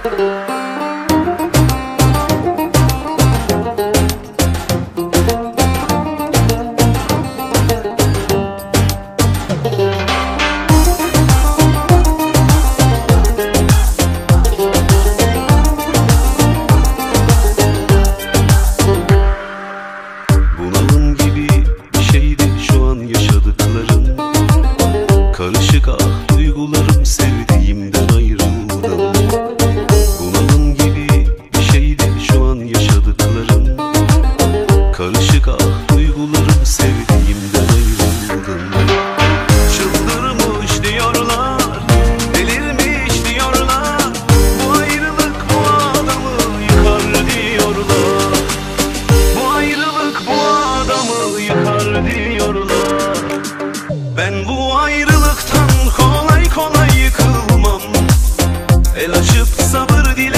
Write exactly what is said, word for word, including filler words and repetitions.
Karışık ah duygularım, sevdiğimden ayrıldım. Bunalım gibi bir şeydi şu an yaşadıklarım. Karışık ah duygularım, sevdiğimden ayrıldım. Çıldırmış diyorlar, delirmiş diyorlar. Bu ayrılık bu adamı yıkar diyorlar. Bu ayrılık bu adamı yıkar diyorlar. Ben bu ayrılıktan kolay kolay yıkılmam. El açıp sabır dile